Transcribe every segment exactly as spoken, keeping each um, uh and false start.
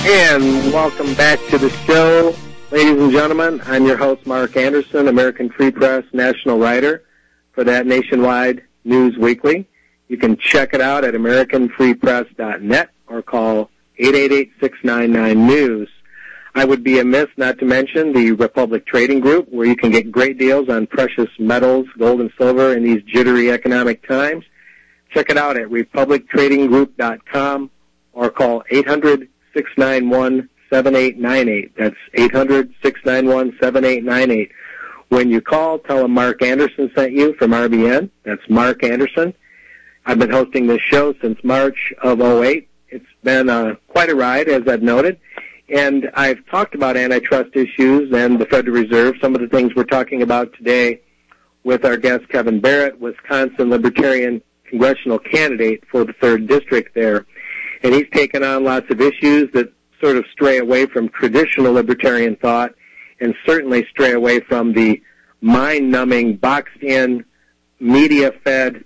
And welcome back to the show, ladies and gentlemen. I'm your host, Mark Anderson, American Free Press national writer for that Nationwide News Weekly. You can check it out at american free press dot net or call eight eight eight, six nine nine, news. I would be amiss not to mention the Republic Trading Group, where you can get great deals on precious metals, gold and silver in these jittery economic times. Check it out at republic trading group dot com or call eight hundred, six nine one, seven eight nine eight. That's eight hundred, six nine one, seven eight nine eight. When you call, tell them Mark Anderson sent you from R B N. That's Mark Anderson. I've been hosting this show since March of oh eight. It's been uh, quite a ride, as I've noted. And I've talked about antitrust issues and the Federal Reserve, some of the things we're talking about today with our guest Kevin Barrett, Wisconsin Libertarian congressional candidate for the third District there. And he's taken on lots of issues that sort of stray away from traditional libertarian thought and certainly stray away from the mind-numbing, boxed-in, media-fed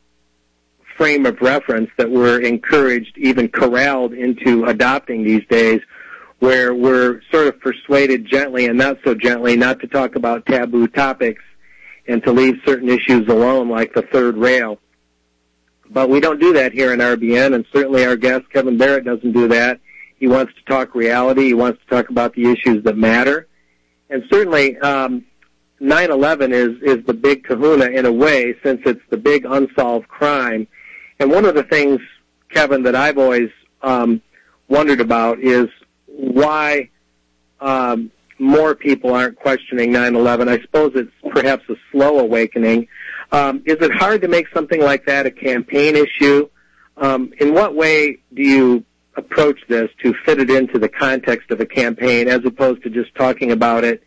frame of reference that we're encouraged, even corralled into adopting these days, where we're sort of persuaded gently and not so gently not to talk about taboo topics and to leave certain issues alone, like the third rail. But we don't do that here in R B N, and certainly our guest, Kevin Barrett, doesn't do that. He wants to talk reality. He wants to talk about the issues that matter. And certainly um, nine eleven is, is the big kahuna in a way, since it's the big unsolved crime. And one of the things, Kevin, that I've always um, wondered about is why um, more people aren't questioning nine eleven. I suppose it's perhaps a slow awakening. Um, is it hard to make something like that a campaign issue? Um, in what way do you approach this to fit it into the context of a campaign as opposed to just talking about it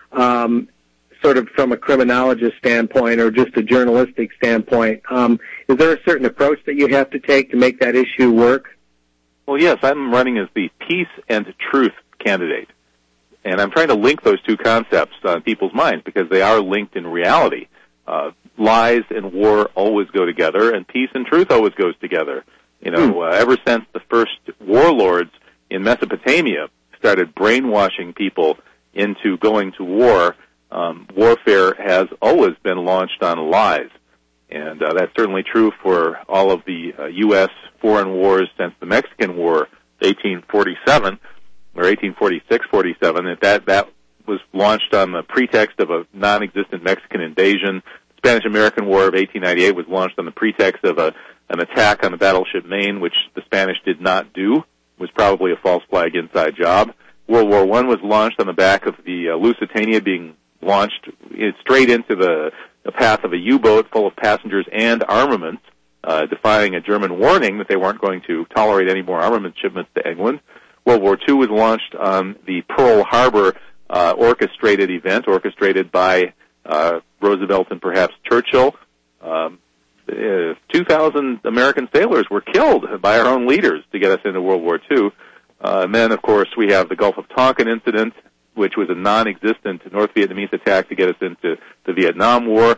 um, sort of from a criminologist standpoint or just a journalistic standpoint? Um, is there a certain approach that you have to take to make that issue work? Well, yes, I'm running as the peace and truth candidate. And I'm trying to link those two concepts on people's minds because they are linked in reality. Uh, lies and war always go together, and peace and truth always goes together. You know, uh, ever since the first warlords in Mesopotamia started brainwashing people into going to war, um, warfare has always been launched on lies. And uh, that's certainly true for all of the uh, U S foreign wars since the Mexican War, eighteen forty-seven, or eighteen forty-six forty-seven. That, that was launched on the pretext of a non-existent Mexican invasion. The Spanish-American War of eighteen ninety-eight was launched on the pretext of a an attack on the battleship Maine, which the Spanish did not do. It was probably a false flag inside job. World War One was launched on the back of the uh, Lusitania being launched straight into the, the path of a U-boat full of passengers and armaments, uh, defying a German warning that they weren't going to tolerate any more armament shipments to England. World War Two was launched on the Pearl Harbor uh, orchestrated event, orchestrated by uh, Roosevelt and perhaps Churchill. Um, Uh, two thousand American sailors were killed by our own leaders to get us into World War Two. Uh, and then, of course, we have the Gulf of Tonkin incident, which was a non-existent North Vietnamese attack to get us into the Vietnam War.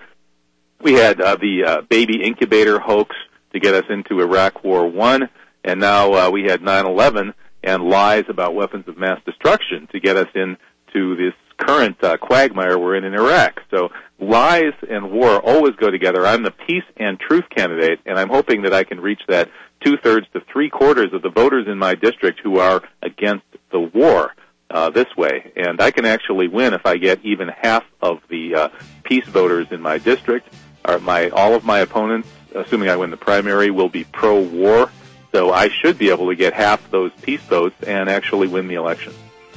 We had uh, the uh, baby incubator hoax to get us into Iraq War One. And now uh, we had nine eleven and lies about weapons of mass destruction to get us into this current uh, quagmire we're in in Iraq. So lies and war always go together. I'm the peace and truth candidate, and I'm hoping that I can reach that two-thirds to three-quarters of the voters in my district who are against the war uh, this way. And I can actually win if I get even half of the uh, peace voters in my district. Or my all of my opponents, assuming I win the primary, will be pro-war. So I should be able to get half those peace votes and actually win the election.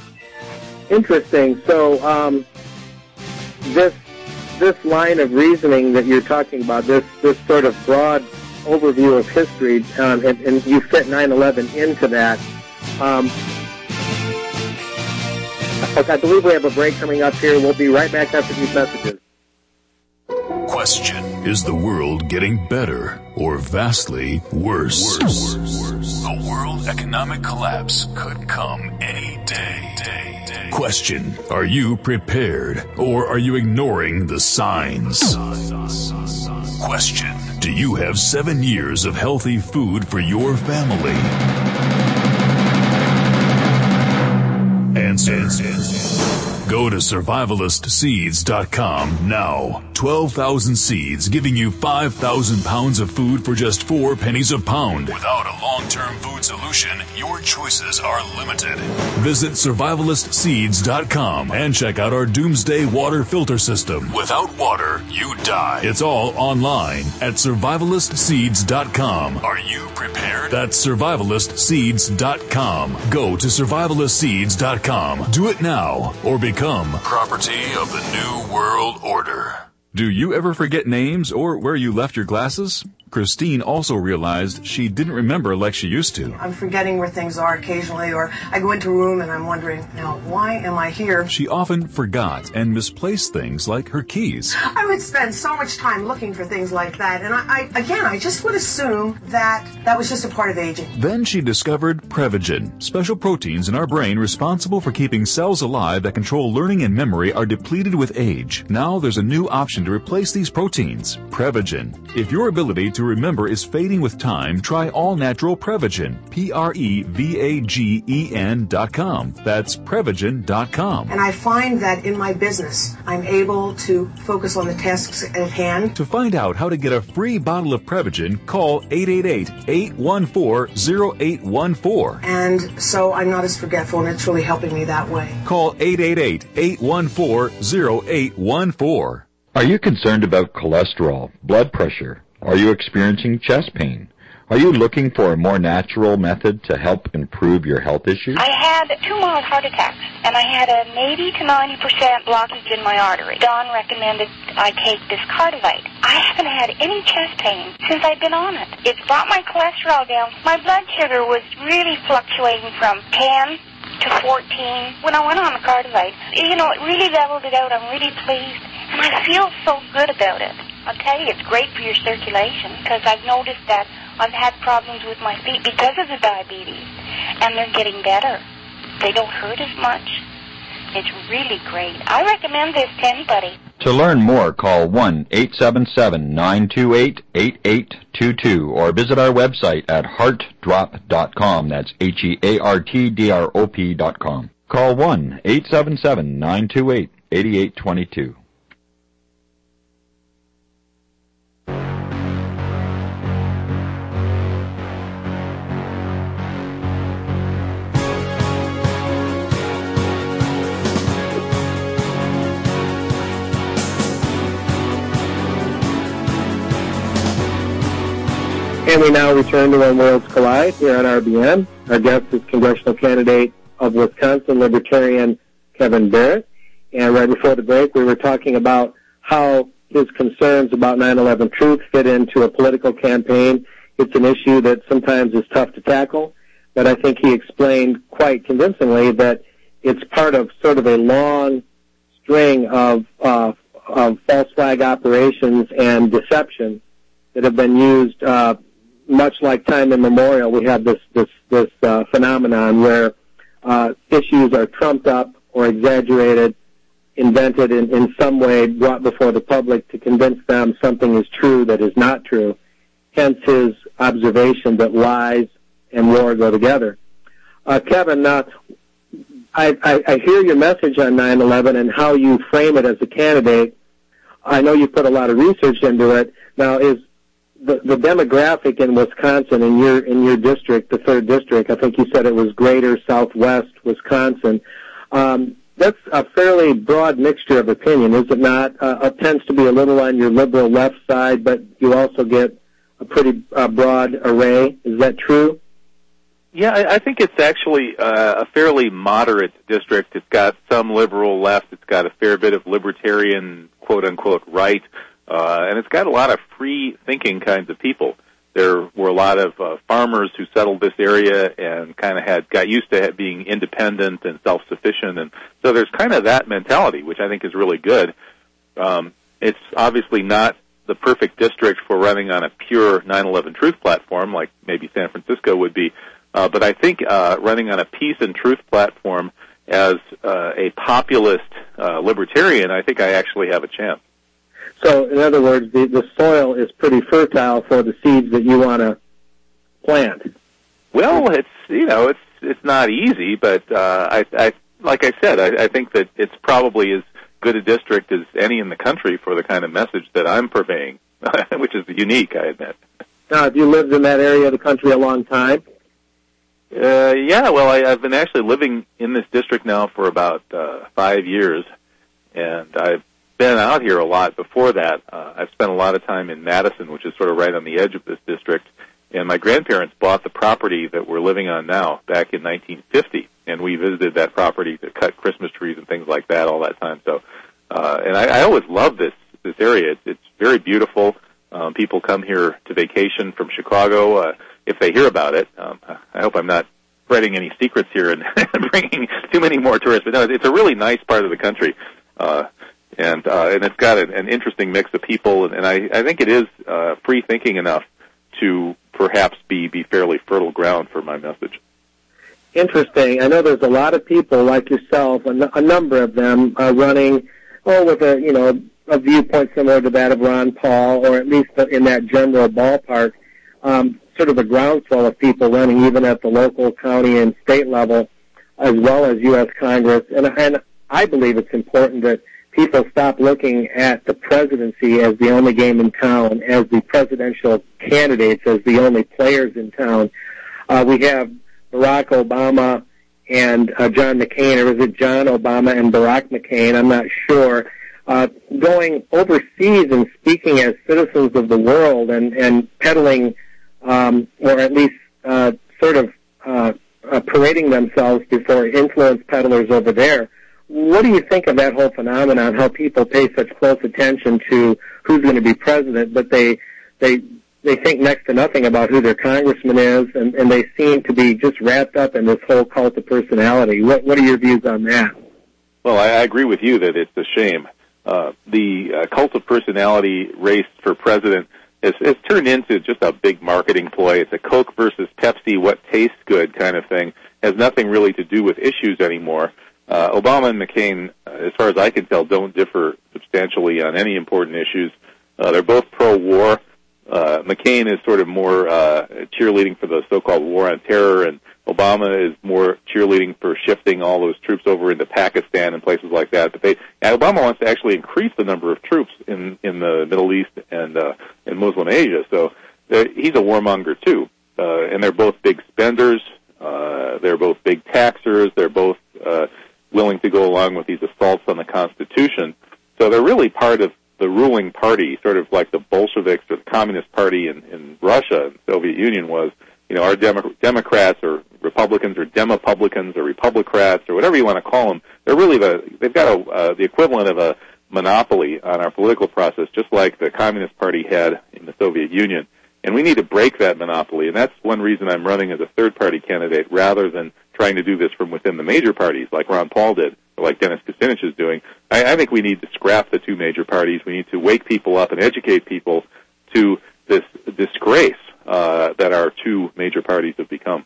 Interesting. So um, this this line of reasoning that you're talking about, this this sort of broad overview of history, um, and, and you fit nine eleven into that. Um, I believe we have a break coming up here. We'll be right back after these messages. Question: is the world getting better or vastly worse? Worse. Worse. A world economic collapse could come any day. day, day. Question: are you prepared or are you ignoring the signs? Question: do you have seven years of healthy food for your family? answer. Go to survivalist seeds dot com now. twelve thousand seeds giving you five thousand pounds of food for just four pennies a pound. Without a long-term food solution, your choices are limited. Visit survivalist seeds dot com and check out our Doomsday Water Filter System. Without water, you die. It's all online at survivalist seeds dot com. Are you prepared? That's survivalist seeds dot com. Go to survivalist seeds dot com. Do it now or become property of the New World Order. Do you ever forget names or where you left your glasses? Christine also realized she didn't remember like she used to. I'm forgetting where things are occasionally, or I go into a room and I'm wondering, now, why am I here? She often forgot and misplaced things like her keys. I would spend so much time looking for things like that, and I, I again, I just would assume that that was just a part of aging. Then she discovered Prevagen. Special proteins in our brain responsible for keeping cells alive that control learning and memory are depleted with age. Now there's a new option to replace these proteins, Prevagen. If your ability to remember is fading with time, try all-natural Prevagen, P R E V A G E N dot com. That's Prevagen dot com. And I find that in my business, I'm able to focus on the tasks at hand. To find out how to get a free bottle of Prevagen, call eight eight eight, eight one four, zero eight one four. And so I'm not as forgetful, and it's really helping me that way. Call eight eight eight, eight one four, zero eight one four. Are you concerned about cholesterol, blood pressure? Are you experiencing chest pain? Are you looking for a more natural method to help improve your health issues? I had two mild heart attacks, and I had an eighty to ninety percent blockage in my artery. Don recommended I take this Cardivite. I haven't had any chest pain since I've been on it. It's brought my cholesterol down. My blood sugar was really fluctuating from ten to fourteen. When I went on the Cardivite, you know, it really leveled it out. I'm really pleased, and I feel so good about it. I'll tell you, it's great for your circulation, because I've noticed that I've had problems with my feet because of the diabetes, and they're getting better. They don't hurt as much. It's really great. I recommend this to anybody. To learn more, call one eight seven seven, nine two eight, eight eight two two or visit our website at heart drop dot com. That's H E A R T D R O P dot com. Call one eight seven seven, nine two eight, eight eight two two. And we now return to When Worlds Collide here on R B N. Our guest is congressional candidate of Wisconsin Libertarian Kevin Barrett. And right before the break, we were talking about how his concerns about nine eleven truth fit into a political campaign. It's an issue that sometimes is tough to tackle, but I think he explained quite convincingly that it's part of sort of a long string of, uh, of false flag operations and deception that have been used uh, much like time immemorial. We have this this this uh, phenomenon where uh, issues are trumped up or exaggerated, invented in, in some way, brought before the public to convince them something is true that is not true. Hence his observation that lies and war go together. Uh, Kevin, uh, I, I, I hear your message on nine eleven and how you frame it as a candidate. I know you put a lot of research into it. Now, is The, the demographic in Wisconsin, in your in your district, the third district, I think you said it was Greater Southwest Wisconsin. Um, that's a fairly broad mixture of opinion, is it not? Uh, it tends to be a little on your liberal left side, but you also get a pretty uh, broad array. Is that true? Yeah, I, I think it's actually uh, a fairly moderate district. It's got some liberal left. It's got a fair bit of libertarian, quote-unquote, right. Uh, and it's got a lot of free-thinking kinds of people. There were a lot of uh, farmers who settled this area and kind of had got used to being independent and self-sufficient, and so there's kind of that mentality, which I think is really good. Um, it's obviously not the perfect district for running on a pure nine eleven truth platform, like maybe San Francisco would be, uh, but I think uh, running on a peace and truth platform as uh, a populist uh, libertarian, I think I actually have a chance. So, in other words, the, the soil is pretty fertile for the seeds that you want to plant. Well, it's you know it's it's not easy, but uh, I I like I said, I, I think that it's probably as good a district as any in the country for the kind of message that I'm purveying, which is unique, I admit. Now, have you lived in that area of the country a long time? Uh, yeah, well, I, I've been actually living in this district now for about uh, five years, and I've been out here a lot before that. Uh, I've spent a lot of time in Madison, which is sort of right on the edge of this district, and my grandparents bought the property that we're living on now back in nineteen fifty, and we visited that property to cut Christmas trees and things like that all that time. So, uh, and I, I always love this this area. It's, it's very beautiful. Um, people come here to vacation from Chicago uh, if they hear about it. Um, I hope I'm not spreading any secrets here and bringing too many more tourists. But no, it's a really nice part of the country, uh, and uh, and it's got an, an interesting mix of people. And, and I, I think it is uh, free thinking enough to perhaps be, be fairly fertile ground for my message. Interesting. I know there's a lot of people like yourself, a, n- a number of them are running, oh, with a, you know, a viewpoint similar to that of Ron Paul, or at least in that general ballpark, um, sort of a groundswell of people running even at the local, county, and state level, as well as U S Congress. And, and I believe it's important that people stop looking at the presidency as the only game in town, as the presidential candidates as the only players in town. Uh, we have Barack Obama and uh, John McCain, or is it John Obama and Barack McCain? I'm not sure. Uh, going overseas and speaking as citizens of the world and, and peddling, um, or at least uh, sort of uh, uh, parading themselves before influence peddlers over there. What do you think of that whole phenomenon, how people pay such close attention to who's going to be president, but they they they think next to nothing about who their congressman is, and, and they seem to be just wrapped up in this whole cult of personality? What, what are your views on that? Well, I, I agree with you that it's a shame. Uh, the uh, cult of personality race for president has, has turned into just a big marketing ploy. It's a Coke versus Pepsi, what tastes good kind of thing. Has nothing really to do with issues anymore. Uh, Obama and McCain, uh, as far as I can tell, don't differ substantially on any important issues. Uh, they're both pro-war. Uh, McCain is sort of more uh, cheerleading for the so-called war on terror, and Obama is more cheerleading for shifting all those troops over into Pakistan and places like that. But they, and Obama wants to actually increase the number of troops in, in the Middle East and uh, in Muslim Asia. So uh, he's a warmonger, too. Uh, and they're both big spenders. Uh, they're both big taxers. They're both uh, willing to go along with these assaults on the Constitution. So they're really part of the ruling party, sort of like the Bolsheviks or the Communist Party in, in Russia and the Soviet Union was. You know, our Demo- Democrats or Republicans or Demopublicans or Republicrats or whatever you want to call them, they're really the, they've got a, uh, the equivalent of a monopoly on our political process, just like the Communist Party had in the Soviet Union. And we need to break that monopoly, and that's one reason I'm running as a third-party candidate rather than trying to do this from within the major parties like Ron Paul did or like Dennis Kucinich is doing. I, I think we need to scrap the two major parties. We need to wake people up and educate people to this disgrace uh, that our two major parties have become.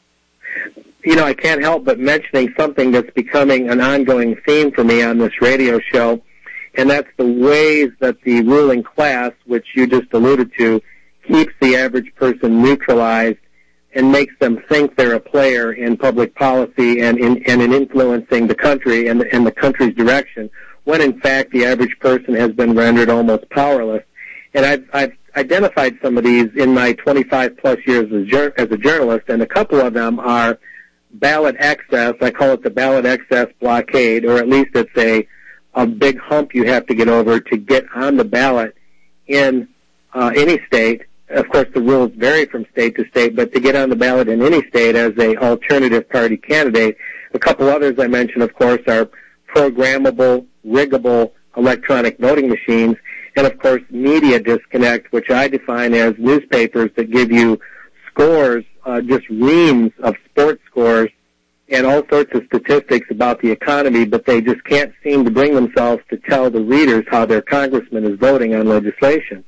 You know, I can't help but mentioning something that's becoming an ongoing theme for me on this radio show, and that's the ways that the ruling class, which you just alluded to, keeps the average person neutralized and makes them think they're a player in public policy and in, and in influencing the country and, and the country's direction, when in fact the average person has been rendered almost powerless. And I've, I've identified some of these in my twenty-five plus years as, jur- as a journalist, and a couple of them are ballot excess. I call it the ballot excess blockade, or at least it's a, a big hump you have to get over to get on the ballot in uh, any state. Of course, the rules vary from state to state, but to get on the ballot in any state as a alternative party candidate, a couple others I mentioned, of course, are programmable, riggable electronic voting machines, and, of course, media disconnect, which I define as newspapers that give you scores, uh, just reams of sports scores and all sorts of statistics about the economy, but they just can't seem to bring themselves to tell the readers how their congressman is voting on legislation,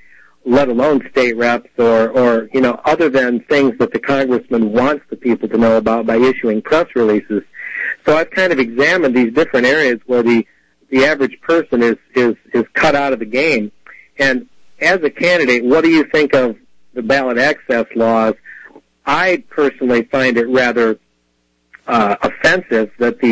let alone state reps or, or, you know, other than things that the congressman wants the people to know about by issuing press releases. So I've kind of examined these different areas where the, the average person is, is, is cut out of the game. And as a candidate, what do you think of the ballot access laws? I personally find it rather uh, offensive that the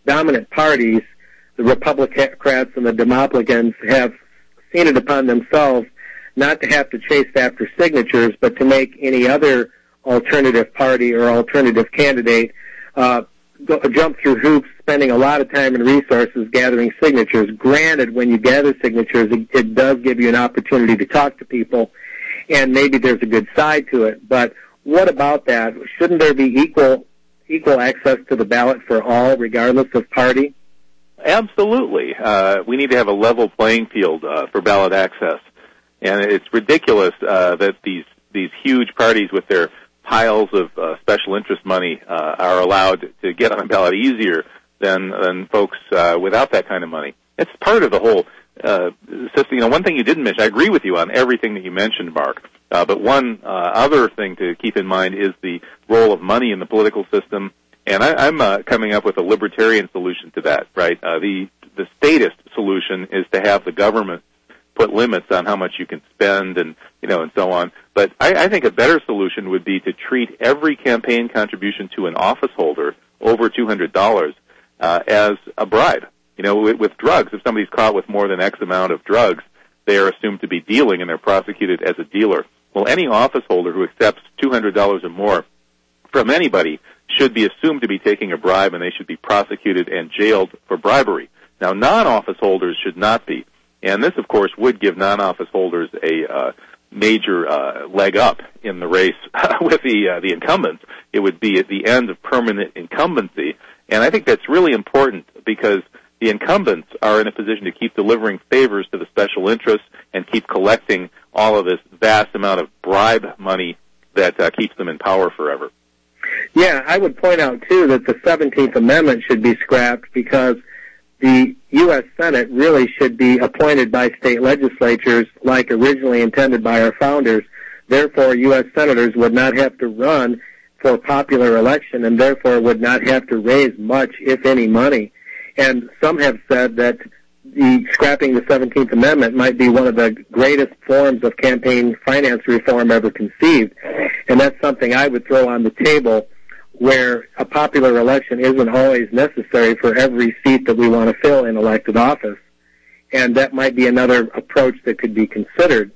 dominant parties, the Republicans and the Democrats, have seen it upon themselves not to have to chase after signatures, but to make any other alternative party or alternative candidate uh, go, jump through hoops, spending a lot of time and resources gathering signatures. Granted, when you gather signatures, it, it does give you an opportunity to talk to people, and maybe there's a good side to it. But what about that? Shouldn't there be equal equal access to the ballot for all, regardless of party? Absolutely. Uh, we need to have a level playing field uh, for ballot access. And it's ridiculous uh, that these these huge parties with their piles of uh, special interest money uh, are allowed to get on a ballot easier than than folks uh, without that kind of money. It's part of the whole uh, system. You know, one thing you didn't mention, I agree with you on everything that you mentioned, Mark, uh, but one uh, other thing to keep in mind is the role of money in the political system. And I, I'm uh, coming up with a libertarian solution to that, right? Uh, the the statist solution is to have the government put limits on how much you can spend and, you know, and so on. But I, I think a better solution would be to treat every campaign contribution to an office holder over two hundred dollars uh, as a bribe. You know, with, with drugs, if somebody's caught with more than X amount of drugs, they are assumed to be dealing and they're prosecuted as a dealer. Well, any office holder who accepts two hundred dollars or more from anybody should be assumed to be taking a bribe, and they should be prosecuted and jailed for bribery. Now, non-office holders should not be. And this, of course, would give non-office holders a uh, major uh, leg up in the race with the uh, the incumbents. It would be at the end of permanent incumbency. And I think that's really important because the incumbents are in a position to keep delivering favors to the special interests and keep collecting all of this vast amount of bribe money that uh, keeps them in power forever. Yeah, I would point out, too, that the seventeenth Amendment should be scrapped because the U S Senate really should be appointed by state legislatures like originally intended by our founders. Therefore, U S senators would not have to run for popular election and therefore would not have to raise much, if any, money. And some have said that the scrapping the seventeenth Amendment might be one of the greatest forms of campaign finance reform ever conceived. And that's something I would throw on the table, where a popular election isn't always necessary for every seat that we want to fill in elected office. And that might be another approach that could be considered.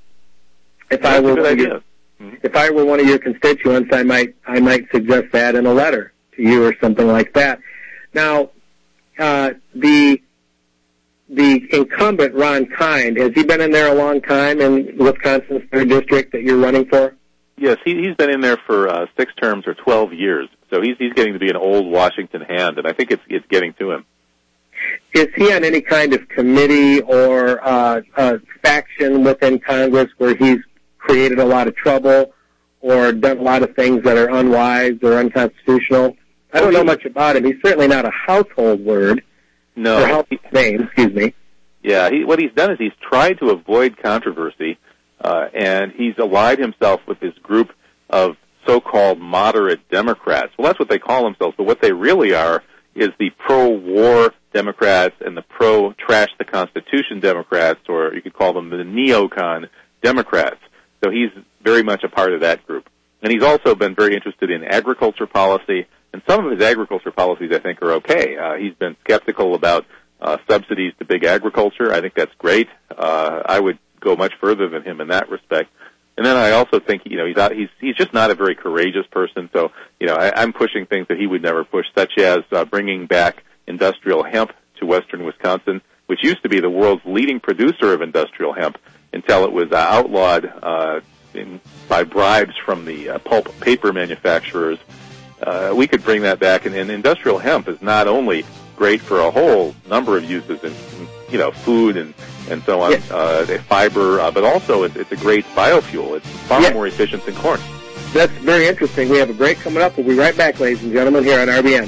If That's I were a good one of idea. your, if I were one of your constituents, I might I might suggest that in a letter to you or something like that. Now, uh, the the incumbent Ron Kind, has he been in there a long time in Wisconsin's third district that you're running for? Yes, he, he's been in there for uh, six terms or twelve years. So he's he's getting to be an old Washington hand, and I think it's it's getting to him. Is he on any kind of committee or uh, uh, faction within Congress where he's created a lot of trouble or done a lot of things that are unwise or unconstitutional? I don't know much about him. He's certainly not a household word. No. Or household name, excuse me. Yeah, he, what he's done is he's tried to avoid controversy, uh, and he's allied himself with this group of so-called moderate Democrats. Well, that's what they call themselves, but what they really are is the pro-war Democrats and the pro-trash-the-Constitution Democrats, or you could call them the neocon Democrats. So he's very much a part of that group. And he's also been very interested in agriculture policy, and some of his agriculture policies, I think, are okay. Uh, he's been skeptical about uh, subsidies to big agriculture. I think that's great. Uh, I would go much further than him in that respect. And then I also think, you know, he's not, he's he's just not a very courageous person. So, you know, I, I'm pushing things that he would never push, such as uh, bringing back industrial hemp to western Wisconsin, which used to be the world's leading producer of industrial hemp until it was uh, outlawed uh, in, by bribes from the uh, pulp paper manufacturers. Uh, we could bring that back, and, and industrial hemp is not only great for a whole number of uses in, you know, food and and so on, yes. uh, fiber, uh, but also it's, it's a great biofuel. It's far yes. more efficient than corn. That's very interesting. We have a break coming up. We'll be right back, ladies and gentlemen, here on R B N.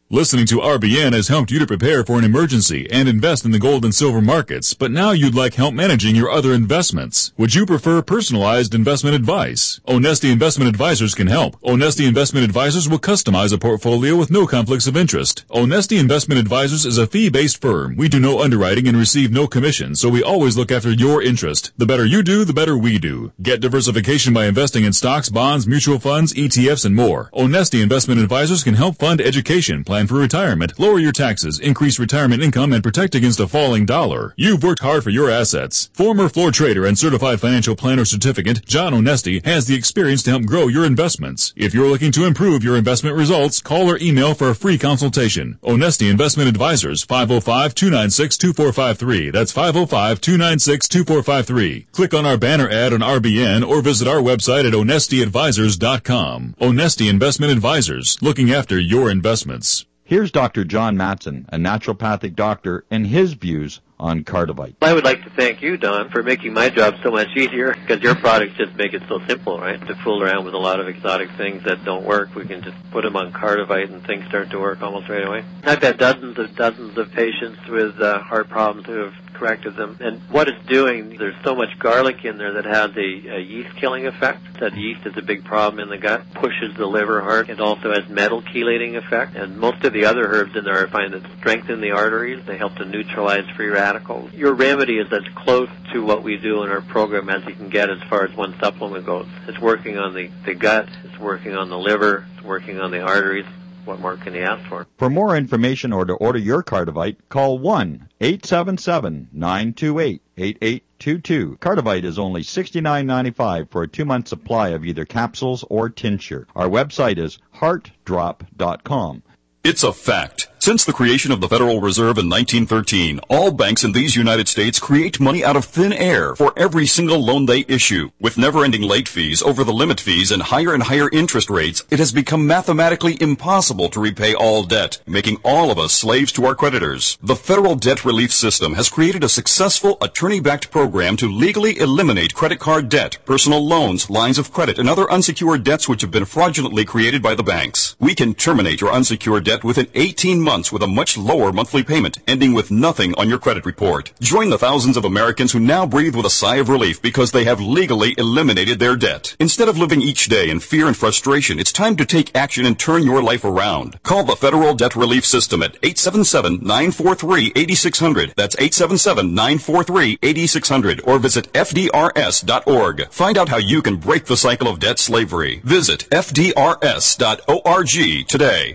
Listening to R B N has helped you to prepare for an emergency and invest in the gold and silver markets, but now you'd like help managing your other investments. Would you prefer personalized investment advice? Onesti Investment Advisors can help. Onesti Investment Advisors will customize a portfolio with no conflicts of interest. Onesti Investment Advisors is a fee-based firm. We do no underwriting and receive no commission, so we always look after your interest. The better you do, the better we do. Get diversification by investing in stocks, bonds, mutual funds, E T Fs, and more. Onesti Investment Advisors can help fund education, plan for retirement, lower your taxes, increase retirement income, and protect against a falling dollar. You've worked hard for your assets. Former floor trader and certified financial planner certificate, John Onesti, has the experience to help grow your investments. If you're looking to improve your investment results, call or email for a free consultation. Onesti Investment Advisors, five oh five, two nine six, two four five three. That's five oh five, two nine six, two four five three. Click on our banner ad on R B N or visit our website at onesti advisors dot com. Onesti Investment Advisors, looking after your investments. Here's Doctor John Matson, a naturopathic doctor, and his views on Cardivite. I would like to thank you, Don, for making my job so much easier, because your products just make it so simple, right? To fool around with a lot of exotic things that don't work, we can just put them on Cardivite and things start to work almost right away. I've had dozens of dozens of patients with uh, heart problems who have corrected them. And what it's doing, there's so much garlic in there that has a, a yeast-killing effect. That yeast is a big problem in the gut, pushes the liver hard. It also has metal chelating effect. And most of the other herbs in there I find that strengthen the arteries. They help to neutralize free radicals. Your remedy is as close to what we do in our program as you can get as far as one supplement goes. It's working on the, the gut, it's working on the liver, it's working on the arteries. What more can you ask for? For more information or to order your Cardivite, call one eight seven seven, nine two eight, eight eight two two. Cardivite is only sixty-nine ninety-five for a two-month supply of either capsules or tincture. Our website is heart drop dot com. It's a fact. Since the creation of the Federal Reserve in nineteen thirteen, all banks in these United States create money out of thin air for every single loan they issue. With never-ending late fees, over-the-limit fees, and higher and higher interest rates, it has become mathematically impossible to repay all debt, making all of us slaves to our creditors. The Federal Debt Relief System has created a successful attorney-backed program to legally eliminate credit card debt, personal loans, lines of credit, and other unsecured debts which have been fraudulently created by the banks. We can terminate your unsecured debt within eighteen months with a much lower monthly payment, ending with nothing on your credit report. Join the thousands of Americans who now breathe with a sigh of relief because they have legally eliminated their debt. Instead of living each day in fear and frustration, it's time to take action and turn your life around. Call the Federal Debt Relief System at eight seven seven, nine four three, eight six zero zero. That's eight seven seven, nine four three, eight six zero zero. Or visit F D R S dot org. Find out how you can break the cycle of debt slavery. Visit F D R S dot org today.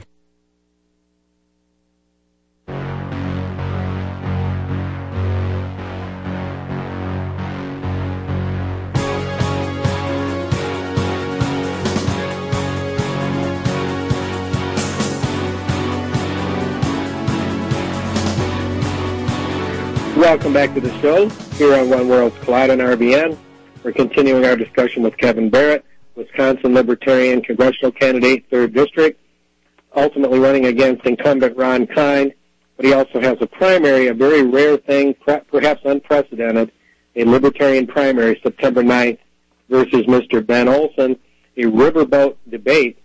Welcome back to the show here on One World's Collide on R B N. We're continuing our discussion with Kevin Barrett, Wisconsin Libertarian Congressional Candidate, third District, ultimately running against incumbent Ron Kind, but he also has a primary, a very rare thing, perhaps unprecedented, a Libertarian primary, September ninth, versus Mister Ben Olson. A riverboat debate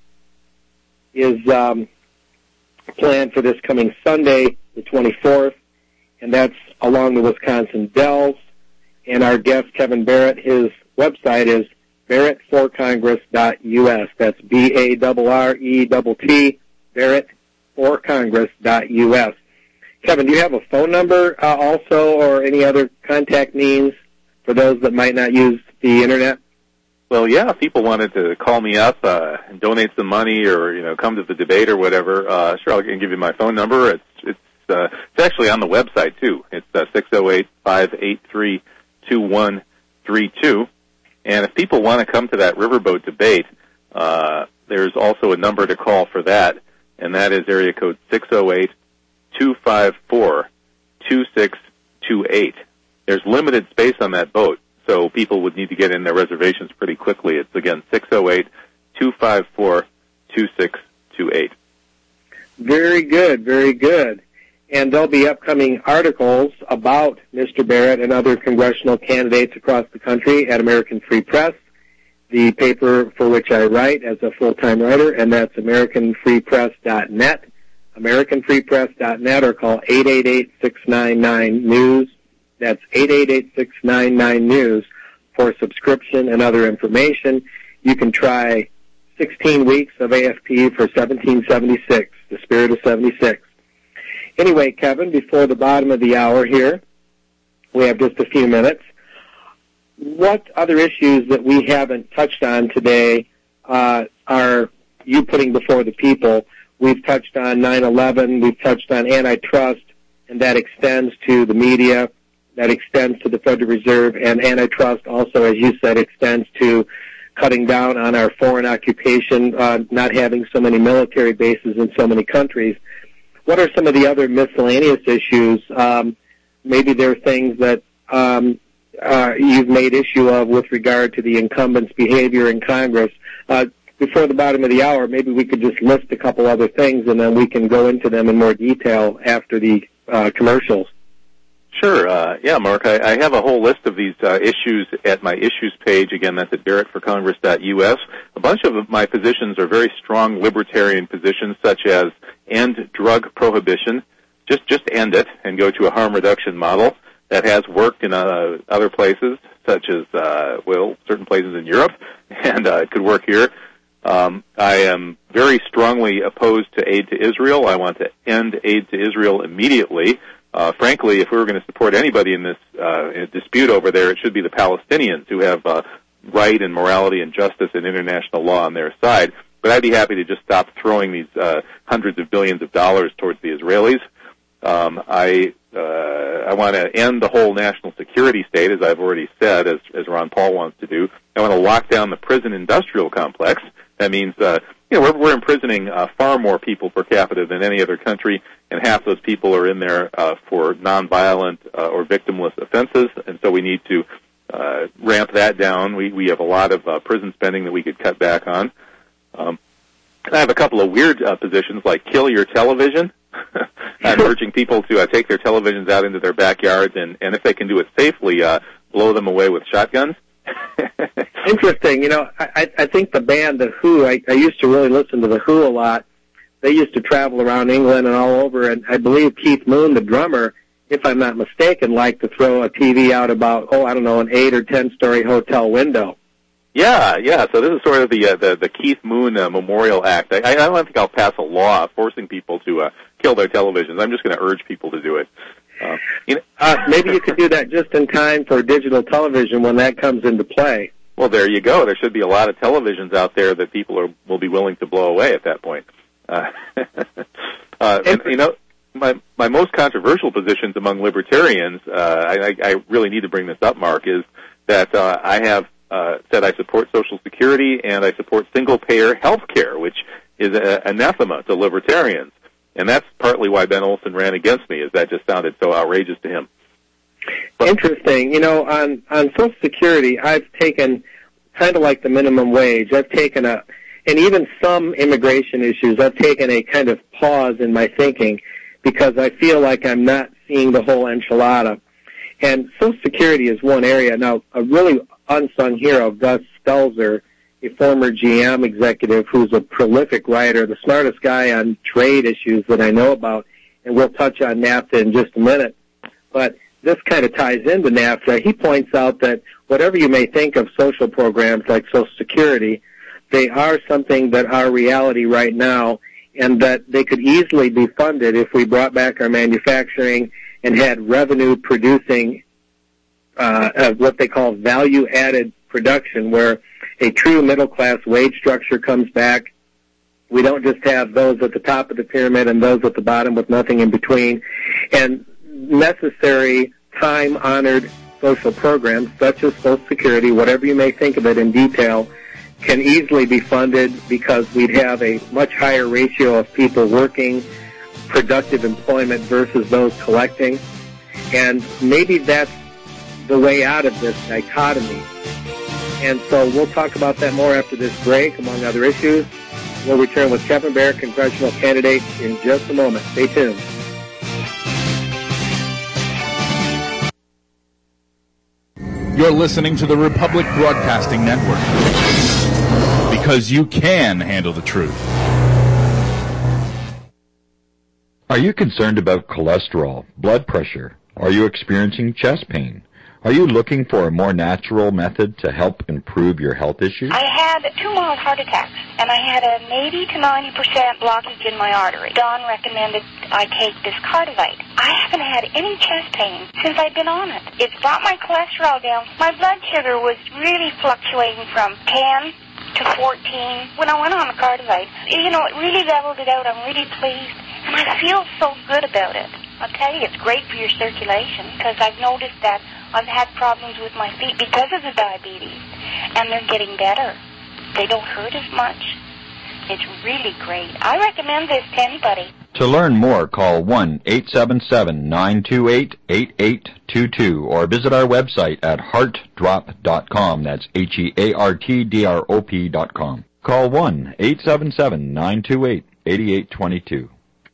is um, planned for this coming Sunday, the twenty-fourth, and that's along the Wisconsin Dells. And our guest, Kevin Barrett, his website is barrett for congress dot U S. That's B A R R E T T, barrett for congress dot U S. Kevin, do you have a phone number uh, also, or any other contact means for those that might not use the Internet? Well, yeah, if people wanted to call me up uh, and donate some money or, you know, come to the debate or whatever, uh, sure, I can give you my phone number. It's it's Uh, it's actually on the website, too. It's uh, six oh eight, five eight three, two one three two. And if people want to come to that riverboat debate, uh, there's also a number to call for that, and that is area code six oh eight, two five four, two six two eight. There's limited space on that boat, so people would need to get in their reservations pretty quickly. It's, again, six oh eight, two five four, two six two eight. Very good, very good. And there'll be upcoming articles about Mister Barrett and other congressional candidates across the country at American Free Press, the paper for which I write as a full-time writer, and that's american free press dot net. American Free Press dot net or call eight eight eight, six nine nine, news. That's eight eight eight, six nine nine, news for subscription and other information. You can try sixteen weeks of A F P for seventeen seventy-six, the spirit of seventy-six. Anyway, Kevin, before the bottom of the hour here, we have just a few minutes. What other issues that we haven't touched on today uh, are you putting before the people? We've touched on nine eleven, we've touched on antitrust, and that extends to the media, that extends to the Federal Reserve, and antitrust also, as you said, extends to cutting down on our foreign occupation, uh, not having so many military bases in so many countries. What are some of the other miscellaneous issues? Um, maybe there are things that um, uh, you've made issue of with regard to the incumbents' behavior in Congress. Uh, before the bottom of the hour, maybe we could just list a couple other things, and then we can go into them in more detail after the uh, commercials. Sure. Uh, yeah, Mark, I, I have a whole list of these uh, issues at my issues page. Again, that's at barrett for congress dot U S. A bunch of my positions are very strong libertarian positions, such as end drug prohibition. Just just end it and go to a harm reduction model. That has worked in uh, other places, such as, uh, well, certain places in Europe, and uh, it could work here. Um, I am very strongly opposed to aid to Israel. I want to end aid to Israel immediately. Uh, frankly, if we were going to support anybody in this uh, in a dispute over there, it should be the Palestinians, who have uh, right and morality and justice and international law on their side. But I'd be happy to just stop throwing these uh, hundreds of billions of dollars towards the Israelis. Um, I uh, I want to end the whole national security state, as I've already said, as, as Ron Paul wants to do. I want to lock down the prison industrial complex. That means, uh, you know, we're, we're imprisoning uh, far more people per capita than any other country, and half those people are in there uh, for nonviolent uh, or victimless offenses, and so we need to uh, ramp that down. We, we have a lot of uh, prison spending that we could cut back on. Um, I have a couple of weird uh, positions, like kill your television. I'm urging people to uh, take their televisions out into their backyards, and, and if they can do it safely, uh, blow them away with shotguns. Interesting. You know, I, I think the band, The Who, I, I used to really listen to The Who a lot. They used to travel around England and all over, and I believe Keith Moon, the drummer, if I'm not mistaken, liked to throw a T V out about, oh, I don't know, an eight- or ten-story hotel window. Yeah, yeah. So this is sort of the uh, the, the Keith Moon uh, Memorial Act. I, I don't think I'll pass a law forcing people to uh, kill their televisions. I'm just going to urge people to do it. Uh, you know, uh, maybe you could do that just in time for digital television when that comes into play. Well, there you go. There should be a lot of televisions out there that people are, will be willing to blow away at that point. Uh, uh, and, you know, my my most controversial positions among libertarians, uh, I, I really need to bring this up, Mark, is that uh, I have uh, said I support Social Security and I support single-payer health care, which is a, anathema to libertarians. And that's partly why Ben Olson ran against me, is that just sounded so outrageous to him. But, Interesting. You know, on, on Social Security, I've taken kind of like the minimum wage. I've taken a, and even some immigration issues, I've taken a kind of pause in my thinking because I feel like I'm not seeing the whole enchilada. And Social Security is one area. Now, a really unsung hero, Gus Stelzer, a former G M executive who's a prolific writer, the smartest guy on trade issues that I know about, and we'll touch on NAFTA in just a minute. But this kind of ties into NAFTA. He points out that whatever you may think of social programs like Social Security, they are something that are reality right now, and that they could easily be funded if we brought back our manufacturing and had revenue-producing uh, uh, what they call value-added production, where a true middle-class wage structure comes back. We don't just have those at the top of the pyramid and those at the bottom with nothing in between. And necessary, time-honored social programs, such as Social Security, whatever you may think of it in detail, can easily be funded because we'd have a much higher ratio of people working productive employment versus those collecting. And maybe that's the way out of this dichotomy. And so we'll talk about that more after this break, among other issues. We'll return with Kevin Barrett, congressional candidate, in just a moment. Stay tuned. You're listening to the Republic Broadcasting Network, because you can handle the truth. Are you concerned about cholesterol, blood pressure? Are you experiencing chest pain? Are you looking for a more natural method to help improve your health issues? I had two mild heart attacks, and I had an eighty to ninety percent blockage in my artery. Don recommended I take this Cardivite. I haven't had any chest pain since I've been on it. It's brought my cholesterol down. My blood sugar was really fluctuating from ten to fourteen. When I went on the Cardivite, you know, it really leveled it out. I'm really pleased, and I feel so good about it. I'll tell you, it's great for your circulation, because I've noticed that I've had problems with my feet because of the diabetes, and they're getting better. They don't hurt as much. It's really great. I recommend this to anybody. To learn more, call one eight seven seven, nine two eight, eight eight two two or visit our website at heart drop dot com. That's H E A R T D R O P dot com. Call one eight seven seven, nine two eight, eight eight two two.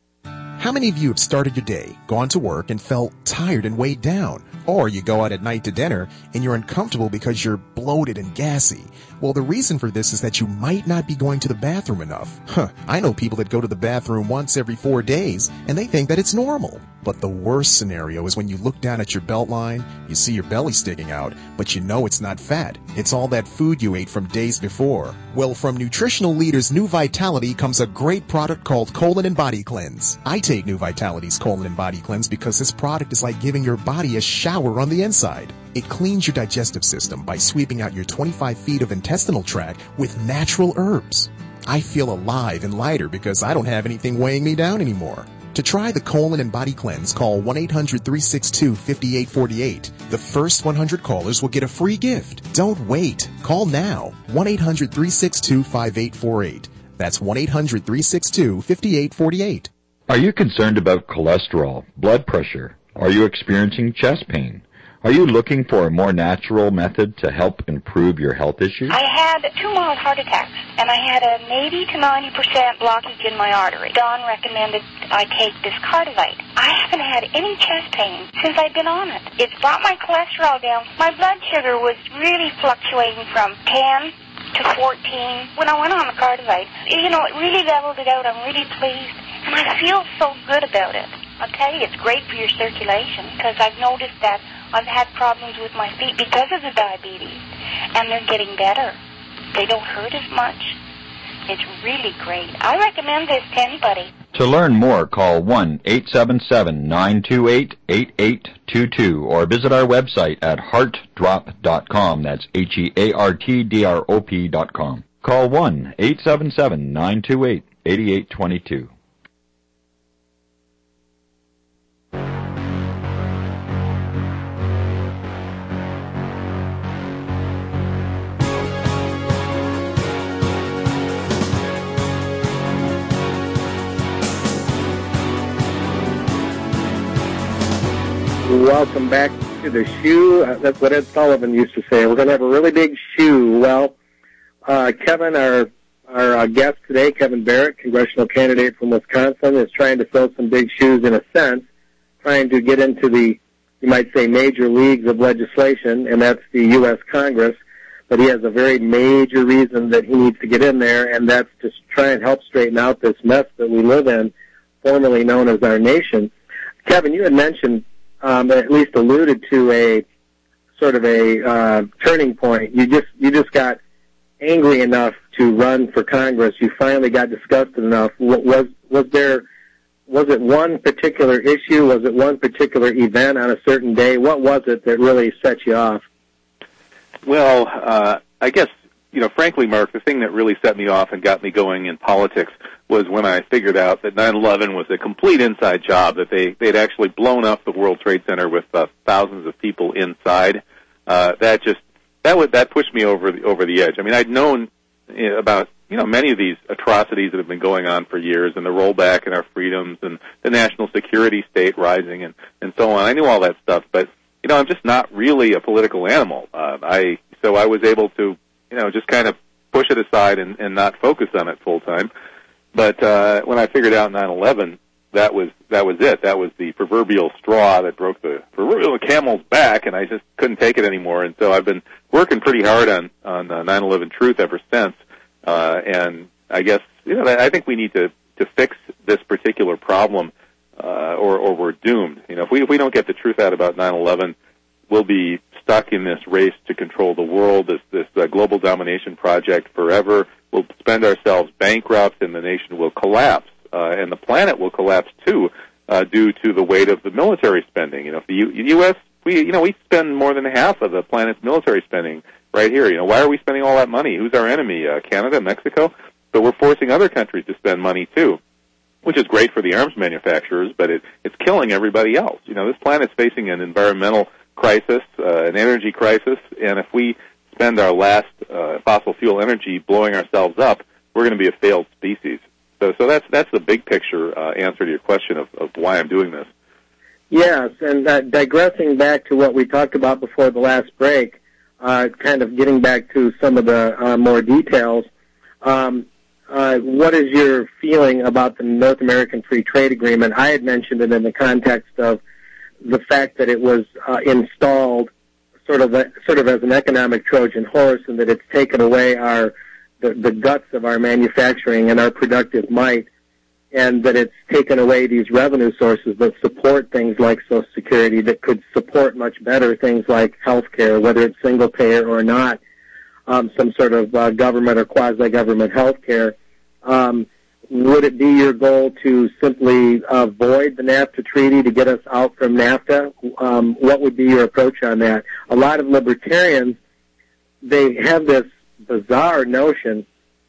How many of you have started your day, gone to work, and felt tired and weighed down? Or you go out at night to dinner and you're uncomfortable because you're bloated and gassy. Well, the reason for this is that you might not be going to the bathroom enough. Huh, I know people that go to the bathroom once every four days and they think that it's normal. But the worst scenario is when you look down at your belt line, you see your belly sticking out, but you know it's not fat. It's all that food you ate from days before. Well, from Nutritional Leaders New Vitality comes a great product called Colon and Body Cleanse. I take New Vitality's Colon and Body Cleanse because this product is like giving your body a shower on the inside. It cleans your digestive system by sweeping out your twenty-five feet of intestinal tract with natural herbs. I feel alive and lighter because I don't have anything weighing me down anymore. To try the Colon and Body Cleanse, call one eight hundred, three six two, five eight four eight. The first one hundred callers will get a free gift. Don't wait. Call now. one eight hundred, three six two, five eight four eight. That's one eight hundred, three six two, five eight four eight. Are you concerned about cholesterol, blood pressure? Are you experiencing chest pain? Are you looking for a more natural method to help improve your health issues? I had two mild heart attacks, and I had an eighty to ninety percent blockage in my artery. Don recommended I take this Cardivite. I haven't had any chest pain since I've been on it. It's brought my cholesterol down. My blood sugar was really fluctuating from ten to fourteen. When I went on the Cardivite, you know, it really leveled it out. I'm really pleased, and I feel so good about it. I'll tell you, it's great for your circulation, because I've noticed that I've had problems with my feet because of the diabetes, and they're getting better. They don't hurt as much. It's really great. I recommend this to anybody. To learn more, call one eight seven seven, nine two eight, eight eight two two or visit our website at heart drop dot com. That's H E A R T D R O P dot com. Call one eight seven seven, nine two eight, eight eight two two. Welcome back to the shoe. Uh, that's what Ed Sullivan used to say. We're going to have a really big shoe. Well, uh, Kevin, our our uh, guest today, Kevin Barrett, congressional candidate from Wisconsin, is trying to fill some big shoes in a sense, trying to get into the, you might say, major leagues of legislation, and that's the U S Congress. But he has a very major reason that he needs to get in there, and that's to try and help straighten out this mess that we live in, formerly known as our nation. Kevin, you had mentioned, um, at least alluded to a sort of a uh, turning point. You just you just got angry enough to run for Congress. You finally got disgusted enough. Was was there was it one particular issue? Was it one particular event on a certain day? What was it that really set you off? Well, uh, I guess, you know, frankly, Mark, the thing that really set me off and got me going in politics was when I figured out that nine eleven was a complete inside job, that they, they'd actually blown up the World Trade Center with uh, thousands of people inside. Uh, that just, that would, that pushed me over the, over the edge. I mean, I'd known about, you know, many of these atrocities that have been going on for years, and the rollback in our freedoms and the national security state rising and, and so on. I knew all that stuff, but, you know, I'm just not really a political animal. Uh, I, so I was able to, you know, just kind of push it aside and, and not focus on it full time. But uh, when I figured out nine eleven, that was that was it. That was the proverbial straw that broke the proverbial camel's back, and I just couldn't take it anymore. And so I've been working pretty hard on on uh, nine eleven Truth ever since. Uh, and I guess, you know, I think we need to to fix this particular problem or, or we're doomed. You know, if we if we don't get the truth out about nine eleven, we'll be stuck in this race to control the world, this this uh, global domination project forever. We'll spend ourselves bankrupt, and the nation will collapse, uh, and the planet will collapse too, uh, due to the weight of the military spending. You know, if the U- U.S. we you know we spend more than half of the planet's military spending right here. You know, why are we spending all that money? Who's our enemy? Uh, Canada, Mexico? But we're forcing other countries to spend money too, which is great for the arms manufacturers, but it, it's killing everybody else. You know, this planet's facing an environmental crisis, uh, an energy crisis, and if we spend our last uh, fossil fuel energy blowing ourselves up, we're going to be a failed species. So, so that's that's the big picture uh, answer to your question of, of why I'm doing this. Yes, and uh, digressing back to what we talked about before the last break, uh, kind of getting back to some of the uh, more details. Um, Uh, what is your feeling about the North American Free Trade Agreement? I had mentioned it in the context of the fact that it was uh, installed sort of a, sort of as an economic Trojan horse, and that it's taken away our the, the guts of our manufacturing and our productive might, and that it's taken away these revenue sources that support things like Social Security, that could support much better things like health care, whether it's single payer or not. Um, some sort of uh, government or quasi-government health care. Um, would it be your goal to simply uh, void the NAFTA treaty to get us out from NAFTA? Um, what would be your approach on that? A lot of libertarians, they have this bizarre notion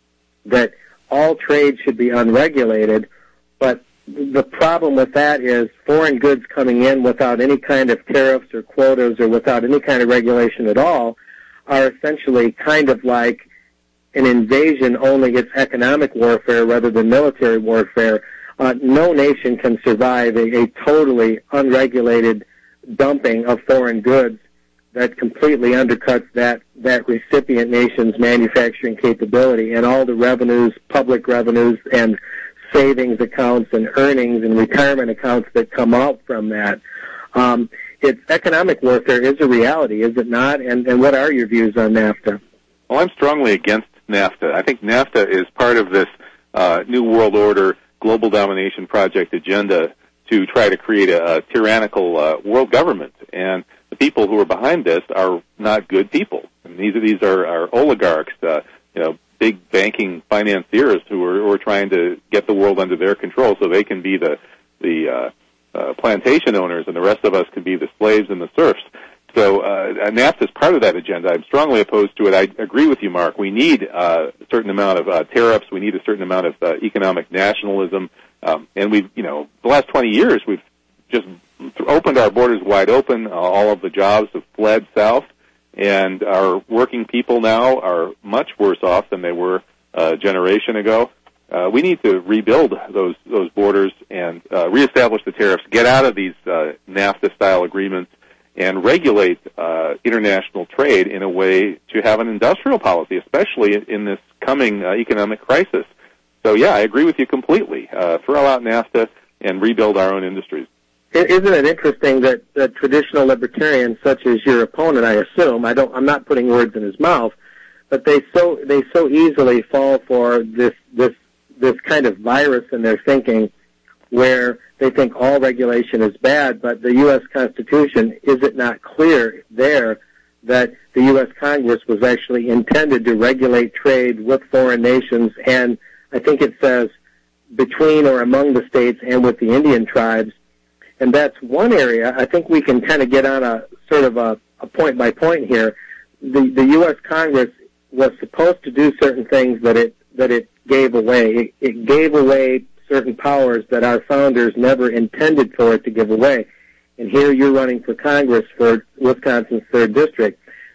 that all trade should be unregulated, but the problem with that is foreign goods coming in without any kind of tariffs or quotas or without any kind of regulation at all are essentially kind of like an invasion, only it's economic warfare rather than military warfare. Uh, no nation can survive a, a totally unregulated dumping of foreign goods that completely undercuts that, that recipient nation's manufacturing capability and all the revenues, public revenues, and savings accounts and earnings and retirement accounts that come out from that. Um, It's economic warfare is a reality, is it not? And, and what are your views on NAFTA? Well, I'm strongly against NAFTA. I think NAFTA is part of this uh, New World Order global domination project agenda to try to create a, a tyrannical uh, world government. And the people who are behind this are not good people. I mean, these are these are, are oligarchs, uh, you know, big banking financiers who are, who are trying to get the world under their control so they can be the the uh, Uh, plantation owners, and the rest of us can be the slaves and the serfs. So uh, NAFTA is part of that agenda. I'm strongly opposed to it. I agree with you, Mark. We need uh, a certain amount of uh, tariffs. We need a certain amount of uh, economic nationalism. Um, and we've, you know, the last twenty years, we've just opened our borders wide open. Uh, all of the jobs have fled south, and our working people now are much worse off than they were uh, a generation ago. Uh, we need to rebuild those those borders and uh, reestablish the tariffs, get out of these uh, NAFTA-style agreements, and regulate uh, international trade in a way to have an industrial policy, especially in this coming uh, economic crisis. So, yeah, I agree with you completely. Uh, throw out NAFTA and rebuild our own industries. Isn't it interesting that, that traditional libertarians, such as your opponent, I assume, I don't, I'm not putting words in his mouth, but they so they so easily fall for this this. this kind of virus in their thinking where they think all regulation is bad, but the U S Constitution, is it not clear there that the U S Congress was actually intended to regulate trade with foreign nations, and I think it says between or among the states and with the Indian tribes, and that's one area. I think we can kind of get on a sort of a, a point-by-point here. The, the U S Congress was supposed to do certain things that it that it gave away. It, it gave away certain powers that our founders never intended for it to give away. And here you're running for Congress for Wisconsin's third District.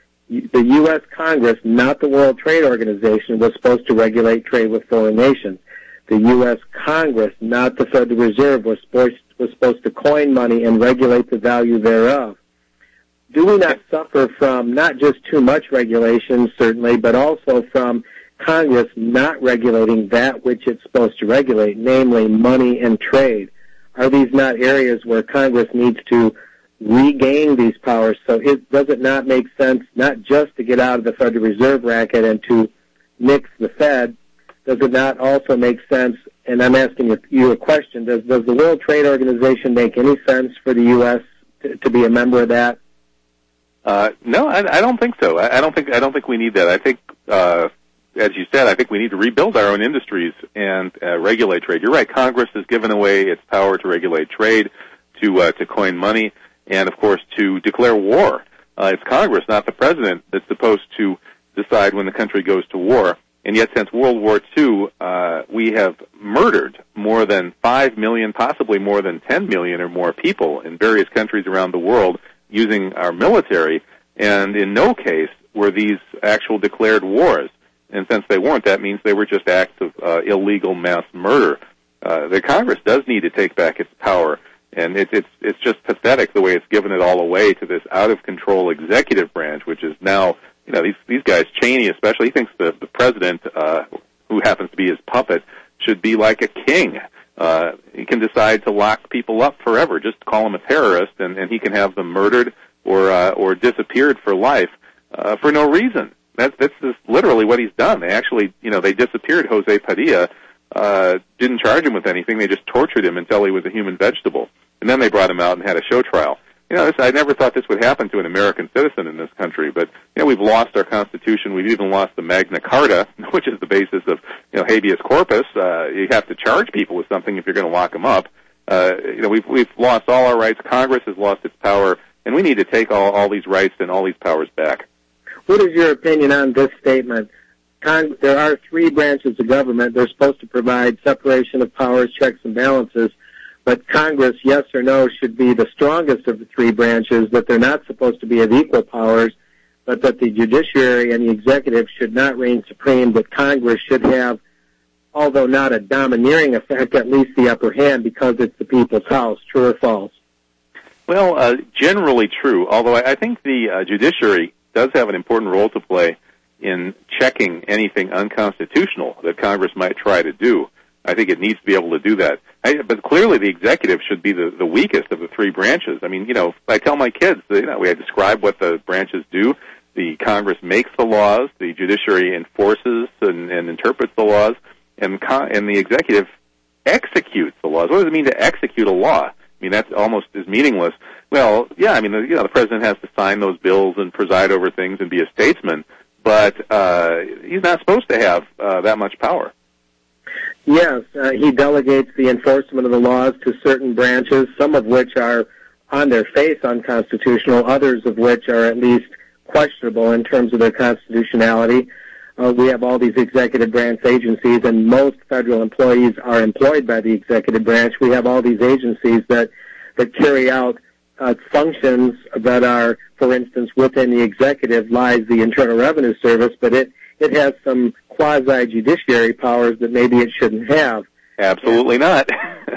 The U S Congress, not the World Trade Organization, was supposed to regulate trade with foreign nations. The U S Congress, not the Federal Reserve, was supposed, was supposed to coin money and regulate the value thereof. Do we not suffer from not just too much regulation, certainly, but also from Congress not regulating that which it's supposed to regulate, namely money and trade? Are these not areas where Congress needs to regain these powers? So it, does it not make sense not just to get out of the Federal Reserve racket and to nix the Fed? Does it not also make sense and I'm asking you, you a question. Does, does the World Trade Organization make any sense for the U S to, to be a member of that? Uh, no, I, I don't think so. I, I don't think I don't think we need that. I think, uh, as you said, I think we need to rebuild our own industries and uh, regulate trade. You're right. Congress has given away its power to regulate trade, to uh, to coin money, and of course to declare war. Uh, it's Congress, not the president, that's supposed to decide when the country goes to war. And yet, since World War Two, uh, we have murdered more than five million, possibly more than ten million or more people in various countries around the world using our military. And in no case were these actual declared wars. And since they weren't, that means they were just acts of uh, illegal mass murder. Uh, the Congress does need to take back its power. And it, it's it's just pathetic the way it's given it all away to this out-of-control executive branch, which is now, you know, these these guys, Cheney especially, he thinks the, the president, uh, who happens to be his puppet, should be like a king. Uh, he can decide to lock people up forever, just call him a terrorist, and, and he can have them murdered or uh, or disappeared for life uh, for no reason. That's, that's just literally what he's done. They actually, you know, they disappeared Jose Padilla, uh, didn't charge him with anything. They just tortured him until he was a human vegetable. And then they brought him out and had a show trial. You know, this, I never thought this would happen to an American citizen in this country, but, you know, we've lost our Constitution. We've even lost the Magna Carta, which is the basis of, you know, habeas corpus. Uh, you have to charge people with something if you're going to lock them up. Uh, you know, we've, we've lost all our rights. Congress has lost its power, and we need to take all, all these rights and all these powers back. What is your opinion on this statement? Con- there are three branches of government. They're supposed to provide separation of powers, checks and balances. But Congress, yes or no, should be the strongest of the three branches, that they're not supposed to be of equal powers, but that the judiciary and the executive should not reign supreme, that Congress should have, although not a domineering effect, at least the upper hand because it's the people's house. True or false? Well, uh, generally true, although I, I think the uh, judiciary does have an important role to play in checking anything unconstitutional that Congress might try to do. I think it needs to be able to do that. I, but clearly the executive should be the, the weakest of the three branches. I mean, you know, I tell my kids, you know, we describe what the branches do. The Congress makes the laws, the judiciary enforces and, and interprets the laws, and, con- and the executive executes the laws. What does it mean to execute a law? I mean, that's almost as meaningless. Well, yeah, I mean, the, you know, the president has to sign those bills and preside over things and be a statesman, but uh, he's not supposed to have uh, that much power. Yes, uh, he delegates the enforcement of the laws to certain branches, some of which are on their face unconstitutional, others of which are at least questionable in terms of their constitutionality. Uh, we have all these executive branch agencies, and most federal employees are employed by the executive branch. We have all these agencies that, that carry out uh, functions that are, for instance, within the executive lies the Internal Revenue Service, but it, it has some quasi-judiciary powers that maybe it shouldn't have. Absolutely not.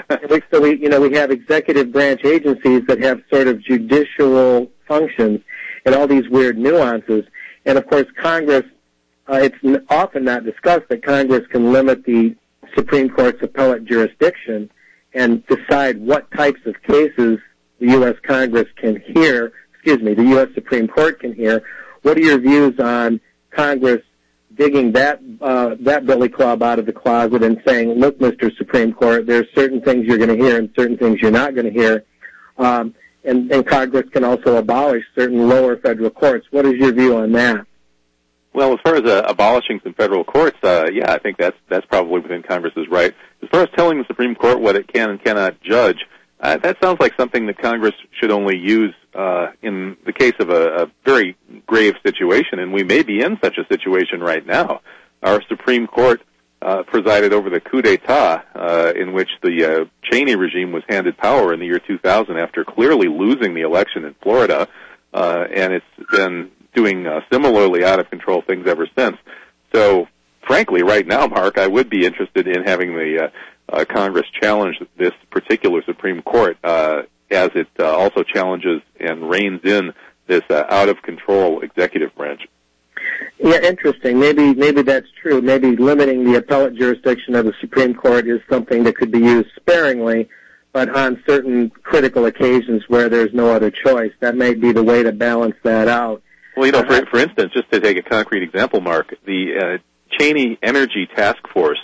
So we, you know, we have executive branch agencies that have sort of judicial functions and all these weird nuances. And of course, Congress, uh, it's often not discussed that Congress can limit the Supreme Court's appellate jurisdiction and decide what types of cases the U S Congress can hear, excuse me, the U S Supreme Court can hear. What are your views on Congress digging that uh, that billy club out of the closet and saying, look, Mister Supreme Court, there are certain things you're going to hear and certain things you're not going to hear. Um, and, and Congress can also abolish certain lower federal courts. What is your view on that? Well, as far as uh, abolishing some federal courts, uh, yeah, I think that's that's probably within Congress's right. As far as telling the Supreme Court what it can and cannot judge, uh, that sounds like something that Congress should only use uh, in the case of a, a very grave situation, and we may be in such a situation right now. Our Supreme Court uh, presided over the coup d'etat uh, in which the uh, Cheney regime was handed power in the year two thousand after clearly losing the election in Florida, uh, and it's been doing uh, similarly out-of-control things ever since. So, frankly, right now, Mark, I would be interested in having the uh, uh, Congress challenge this particular Supreme Court uh, as it uh, also challenges and reins in this uh, out-of-control executive branch. Yeah, interesting. Maybe maybe that's true. Maybe limiting the appellate jurisdiction of the Supreme Court is something that could be used sparingly, but on certain critical occasions where there's no other choice. That may be the way to balance that out. Well, you know, for, for instance, just to take a concrete example, Mark, the uh, Cheney Energy Task Force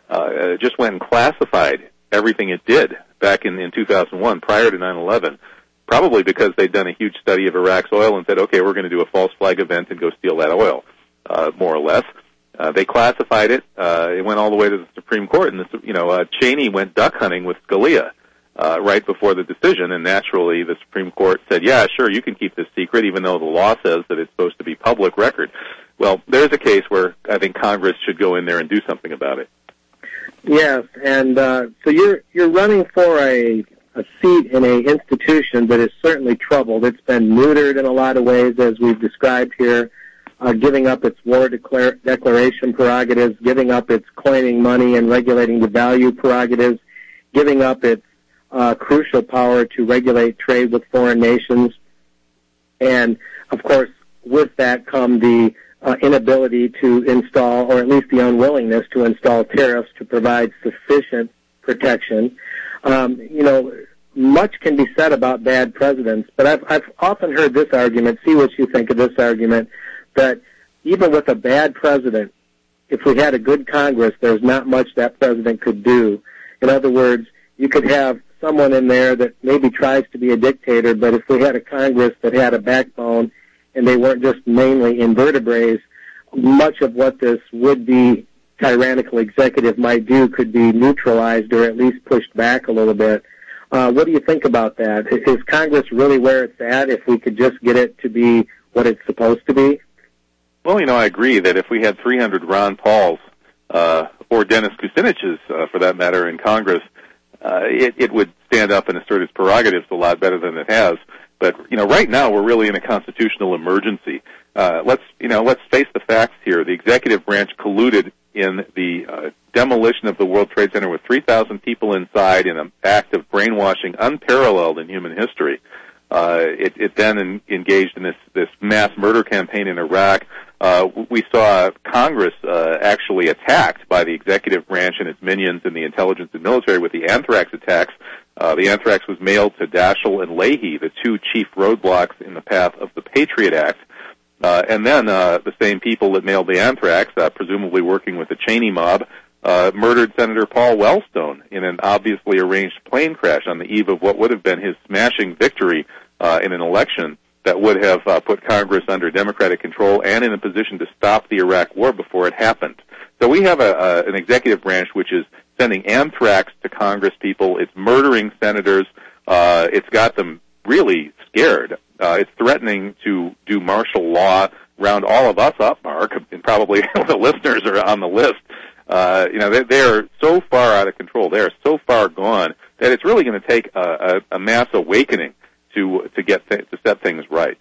uh, just went and classified everything it did back in, in two thousand one, prior to nine eleven, probably because they'd done a huge study of Iraq's oil and said, okay, we're going to do a false flag event and go steal that oil, uh, more or less. Uh, they classified it. Uh, it went all the way to the Supreme Court, and, the, you know, uh, Cheney went duck hunting with Scalia uh, right before the decision, and naturally the Supreme Court said, yeah, sure, you can keep this secret, even though the law says that it's supposed to be public record. Well, there's a case where I think Congress should go in there and do something about it. Yes, and uh, so you're you're running for a a seat in a institution that is certainly troubled. It's been neutered in a lot of ways, as we've described here. Uh, giving up its war declare, declaration prerogatives, giving up its coining money and regulating the value prerogatives, giving up its uh, crucial power to regulate trade with foreign nations. And, of course, with that come the uh, inability to install, or at least the unwillingness to install tariffs to provide sufficient protection. Um, you know, much can be said about bad presidents, but I've, I've often heard this argument, see what you think of this argument, that even with a bad president, if we had a good Congress, there's not much that president could do. In other words, you could have someone in there that maybe tries to be a dictator, but if we had a Congress that had a backbone and they weren't just mainly invertebrates, much of what this would-be tyrannical executive might do could be neutralized or at least pushed back a little bit. Uh, what do you think about that? Is Congress really where it's at if we could just get it to be what it's supposed to be? Well, you know, I agree that if we had three hundred Ron Pauls, uh, or Dennis Kucinich's, uh, for that matter, in Congress, uh, it, it would stand up and assert its prerogatives a lot better than it has. But, you know, right now we're really in a constitutional emergency. Uh, let's, you know, let's face the facts here. The executive branch colluded in the uh, demolition of the World Trade Center with three thousand people inside in an act of brainwashing unparalleled in human history. Uh, it, it then en- engaged in this, this mass murder campaign in Iraq. Uh, we saw Congress uh, actually attacked by the executive branch and its minions in the intelligence and military with the anthrax attacks. Uh, the anthrax was mailed to Daschle and Leahy, the two chief roadblocks in the path of the Patriot Act. Uh, and then uh, the same people that mailed the anthrax, uh, presumably working with the Cheney mob, uh, murdered Senator Paul Wellstone in an obviously arranged plane crash on the eve of what would have been his smashing victory uh, in an election that would have uh, put Congress under Democratic control and in a position to stop the Iraq War before it happened. So we have a, a, an executive branch which is sending anthrax to Congress people. It's murdering senators. Uh, it's got them really scared. Uh, it's threatening to do martial law, round all of us up, Mark, and probably the listeners are on the list. Uh, you know, they, they are so far out of control. They are so far gone that it's really going to take a, a, a mass awakening to to get th- to set things right.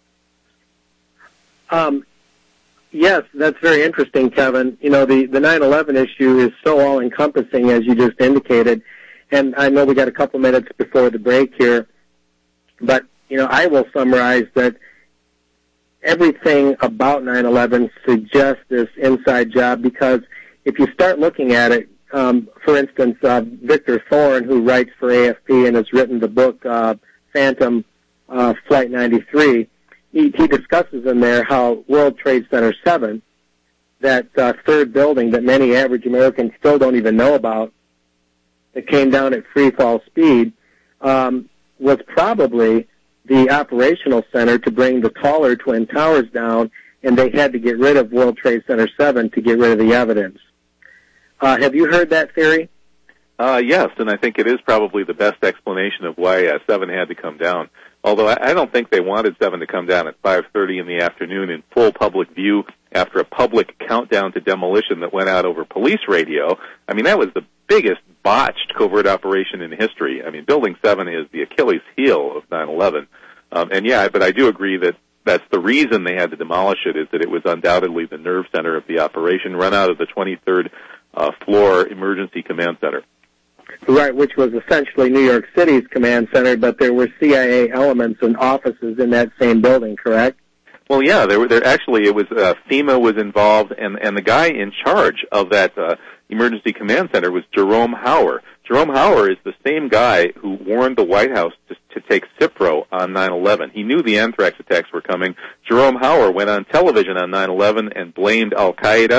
Um, yes, that's very interesting, Kevin. You know, the, the nine eleven issue is so all-encompassing, as you just indicated, and I know we got a couple minutes before the break here, but, you know, I will summarize that everything about nine eleven suggests this inside job because if you start looking at it, um, for instance, uh, Victor Thorne, who writes for A F P and has written the book uh, Phantom uh, Flight ninety-three, he, he discusses in there how World Trade Center seven, that uh, third building that many average Americans still don't even know about, that came down at free fall speed, um, was probably the operational center to bring the taller Twin Towers down, and they had to get rid of World Trade Center seven to get rid of the evidence. Uh, have you heard that theory? Uh, yes, and I think it is probably the best explanation of why uh, seven had to come down. Although I, I don't think they wanted seven to come down at five thirty in the afternoon in full public view after a public countdown to demolition that went out over police radio. I mean, that was the biggest botched covert operation in history. I mean, Building seven is the Achilles heel of nine eleven. Um, and yeah, but I do agree that that's the reason they had to demolish it, is that it was undoubtedly the nerve center of the operation, run out of the twenty-third uh, floor emergency command center. Right, which was essentially New York City's command center, but there were C I A elements and offices in that same building, correct? Well, yeah, there were there actually it was uh, FEMA was involved, and and the guy in charge of that uh, emergency command center was Jerome Hauer. Jerome Hauer is the same guy who warned the White House to, to take Cipro on nine eleven. He knew the anthrax attacks were coming. Jerome Hauer went on television on nine eleven and blamed Al Qaeda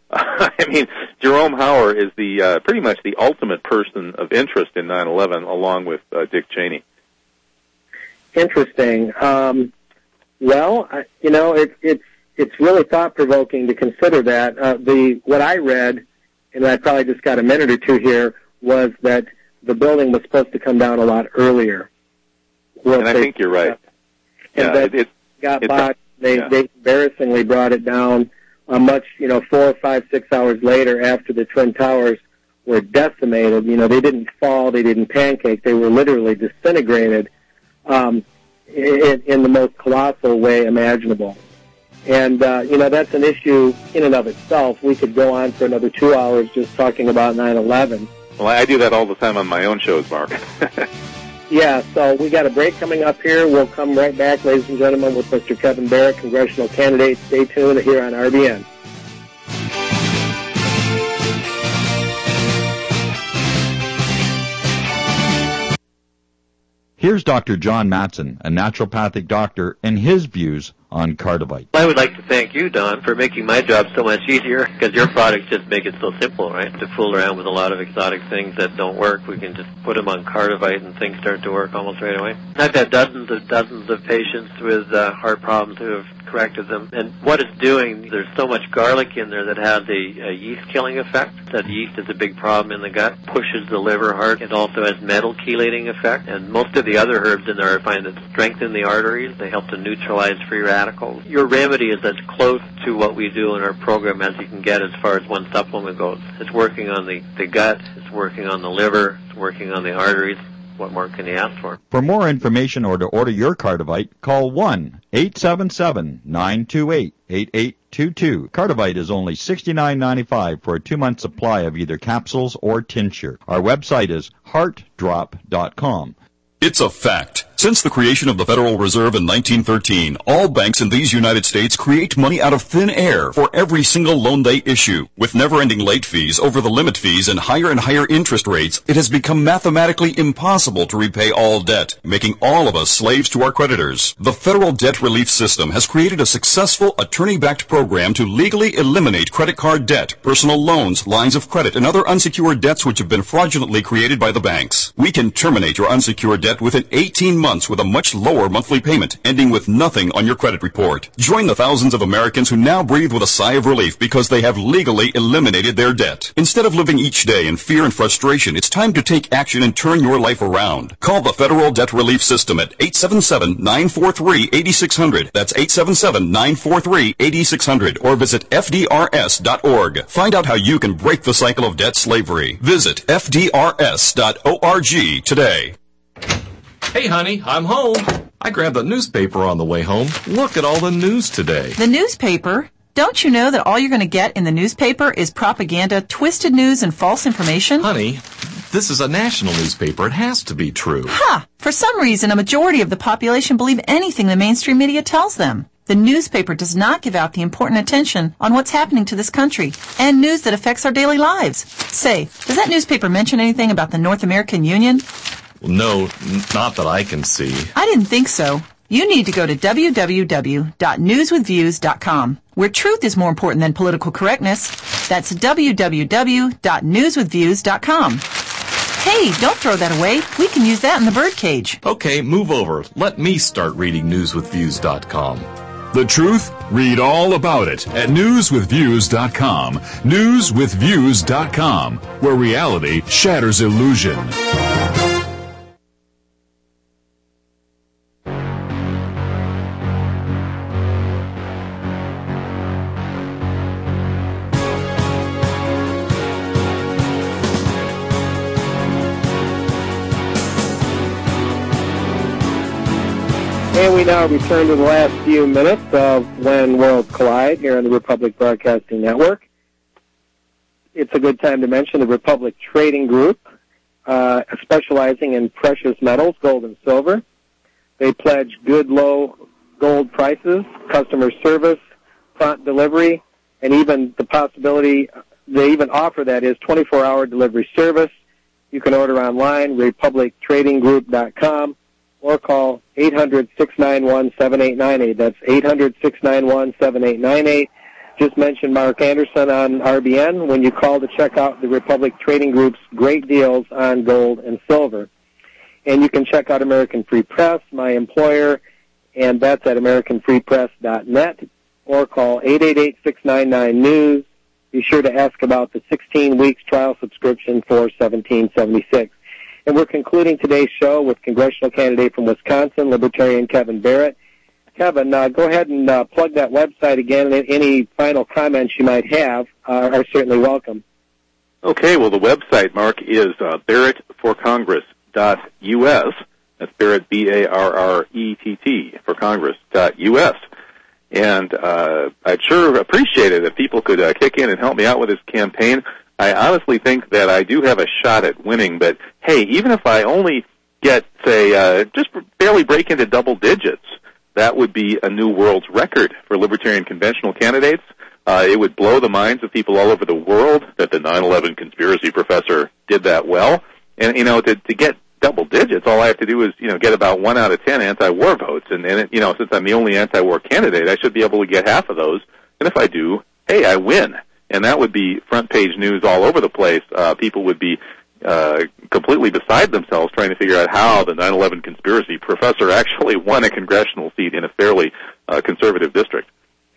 I mean, Jerome Hauer is the uh, pretty much the ultimate person of interest in nine eleven, along with uh, Dick Cheney. Interesting. Um, well, I, you know, it, it's it's really thought provoking to consider that. Uh, the what I read, and I probably just got a minute or two here, was that the building was supposed to come down a lot earlier. Well, and I think you're right. And yeah, that it, it got it's bought. A, they yeah. they embarrassingly brought it down uh, much, you know, four, five, six hours later after the Twin Towers were decimated. You know, they didn't fall, they didn't pancake, they were literally disintegrated um, in, in the most colossal way imaginable. And, uh, you know, that's an issue in and of itself. We could go on for another two hours just talking about nine eleven. Well, I do that all the time on my own shows, Mark. Yeah, so we got a break coming up here. We'll come right back, ladies and gentlemen, with Mister Kevin Barrett, congressional candidate. Stay tuned here on R B N. Here's Doctor John Matson, a naturopathic doctor, and his views on Cardivite. I would like to thank you, Don, for making my job so much easier, because your products just make it so simple, right? To fool around with a lot of exotic things that don't work, we can just put them on Cardivite and things start to work almost right away. I've had dozens of dozens of patients with uh, heart problems who have corrected them. And what it's doing, there's so much garlic in there that has a, a yeast-killing effect. That yeast is a big problem in the gut, pushes the liver hard. It also has metal chelating effect. And most of the other herbs in there I find that strengthen the arteries. They help to neutralize free radicals. Your remedy is as close to what we do in our program as you can get as far as one supplement goes. It's working on the, the gut, it's working on the liver, it's working on the arteries. What more can you ask for? For more information or to order your Cardivite, call one eight seven seven, nine two eight, eight eight two two. Cardivite is only sixty-nine ninety-five for a two-month supply of either capsules or tincture. Our website is heart drop dot com. It's a fact. Since the creation of the Federal Reserve in nineteen thirteen, all banks in these United States create money out of thin air for every single loan they issue. With never-ending late fees, over the limit fees, and higher and higher interest rates, it has become mathematically impossible to repay all debt, making all of us slaves to our creditors. The Federal Debt Relief System has created a successful attorney-backed program to legally eliminate credit card debt, personal loans, lines of credit, and other unsecured debts which have been fraudulently created by the banks. We can terminate your unsecured debt within eighteen months with a much lower monthly payment, ending with nothing on your credit report. Join the thousands of Americans who now breathe with a sigh of relief because they have legally eliminated their debt. Instead of living each day in fear and frustration, it's time to take action and turn your life around. Call the Federal Debt Relief System at eight seven seven, nine four three, eight six zero zero. That's eight seven seven, nine four three, eight six zero zero. Or visit F D R S dot org. Find out how you can break the cycle of debt slavery. Visit F D R S dot org today. Hey, honey, I'm home. I grabbed the newspaper on the way home. Look at all the news today. The newspaper? Don't you know that all you're going to get in the newspaper is propaganda, twisted news, and false information? Honey, this is a national newspaper. It has to be true. Ha! For some reason, a majority of the population believe anything the mainstream media tells them. The newspaper does not give out the important attention on what's happening to this country and news that affects our daily lives. Say, does that newspaper mention anything about the North American Union? No, not that I can see. I didn't think so. You need to go to w w w dot news with views dot com, where truth is more important than political correctness. That's w w w dot news with views dot com. Hey, don't throw that away. We can use that in the birdcage. Okay, move over. Let me start reading news with views dot com. The truth? Read all about it at news with views dot com. news with views dot com, where reality shatters illusion. And we now return to the last few minutes of When Worlds Collide here on the Republic Broadcasting Network. It's a good time to mention the Republic Trading Group, uh, specializing in precious metals, gold and silver. They pledge good, low gold prices, customer service, prompt delivery, and even the possibility, they even offer, that is, twenty-four hour delivery service. You can order online, republic trading group dot com. Or call eight hundred, six nine one, seven eight nine eight. That's eight hundred, six nine one, seven eight nine eight. Just mention Mark Anderson on R B N when you call to check out the Republic Trading Group's great deals on gold and silver. And you can check out American Free Press, my employer, and that's at american free press dot net, or call eight eight eight, six nine nine, news. Be sure to ask about the sixteen weeks trial subscription for seventeen seventy-six. And we're concluding today's show with congressional candidate from Wisconsin, Libertarian Kevin Barrett. Kevin, uh, go ahead and uh, plug that website again, and any final comments you might have uh, are certainly welcome. Okay, well, the website, Mark, is uh, barrett for congress dot U S. That's Barrett, B A R R E T T, for congress dot U S. And uh, I'd sure appreciate it if people could uh, kick in and help me out with this campaign. I honestly think that I do have a shot at winning, but, hey, even if I only get, say, uh, just barely break into double digits, that would be a new world's record for Libertarian conventional candidates. Uh, it would blow the minds of people all over the world that the nine eleven conspiracy professor did that well. And, you know, to, to get double digits, all I have to do is, you know, get about one out of ten anti-war votes. And, and it, you know, since I'm the only anti-war candidate, I should be able to get half of those. And if I do, hey, I win. And that would be front-page news all over the place. Uh, people would be uh, completely beside themselves trying to figure out how the nine eleven conspiracy professor actually won a congressional seat in a fairly uh, conservative district.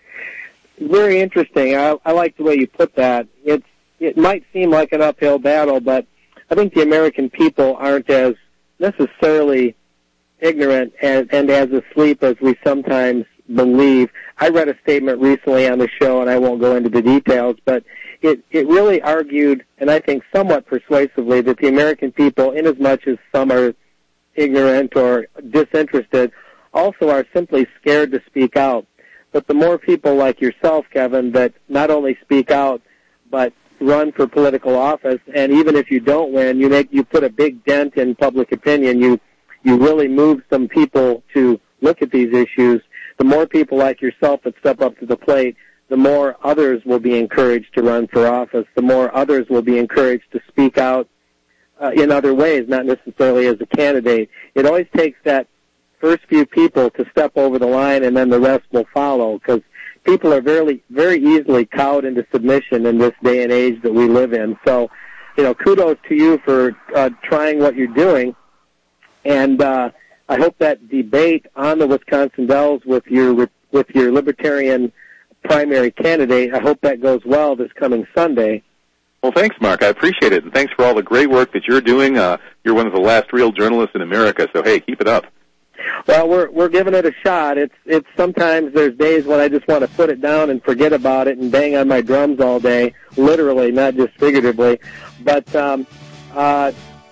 Very interesting. I, I like the way you put that. It's, it might seem like an uphill battle, but I think the American people aren't as necessarily ignorant and, and as asleep as we sometimes believe. I read a statement recently on the show, and I won't go into the details, but it, it really argued, and I think somewhat persuasively, that the American people, inasmuch as some are ignorant or disinterested, also are simply scared to speak out. But the more people like yourself, Kevin, that not only speak out, but run for political office, and even if you don't win, you make you put a big dent in public opinion. You you really move some people to look at these issues. The more people like yourself that step up to the plate, the more others will be encouraged to run for office. The more others will be encouraged to speak out uh, in other ways, not necessarily as a candidate. It always takes that first few people to step over the line, and then the rest will follow, because people are very, very easily cowed into submission in this day and age that we live in. So, you know, kudos to you for uh, trying what you're doing. And uh, I hope that debate on the Wisconsin Dells with your with your Libertarian primary candidate, I hope that goes well this coming Sunday. Well, thanks, Mark. I appreciate it. And thanks for all the great work that you're doing. Uh, you're one of the last real journalists in America. So, hey, keep it up. Well, we're we're giving it a shot. It's it's sometimes there's days when I just want to put it down and forget about it and bang on my drums all day, literally, not just figuratively. But um, uh,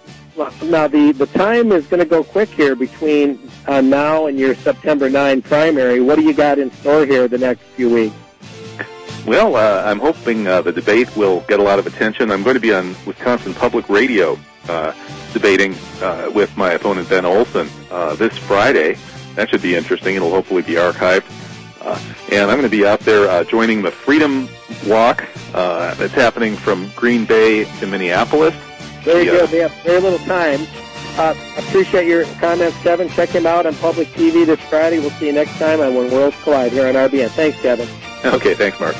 now the the time is going to go quick here between uh, now and your September ninth primary. What do you got in store here the next few weeks? Well, uh, I'm hoping uh, the debate will get a lot of attention. I'm going to be on Wisconsin Public Radio uh, debating uh, with my opponent, Ben Olson, uh, this Friday. That should be interesting. It'll hopefully be archived. Uh, and I'm going to be out there uh, joining the Freedom Walk. Uh, it's happening from Green Bay to Minneapolis. Very the, good. Uh, we have very little time. Uh, appreciate your comments, Kevin. Check him out on Public T V this Friday. We'll see you next time on When Worlds Collide here on R B N. Thanks, Kevin. Okay, thanks, Mark.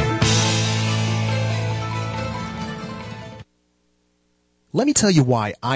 Let me tell you why I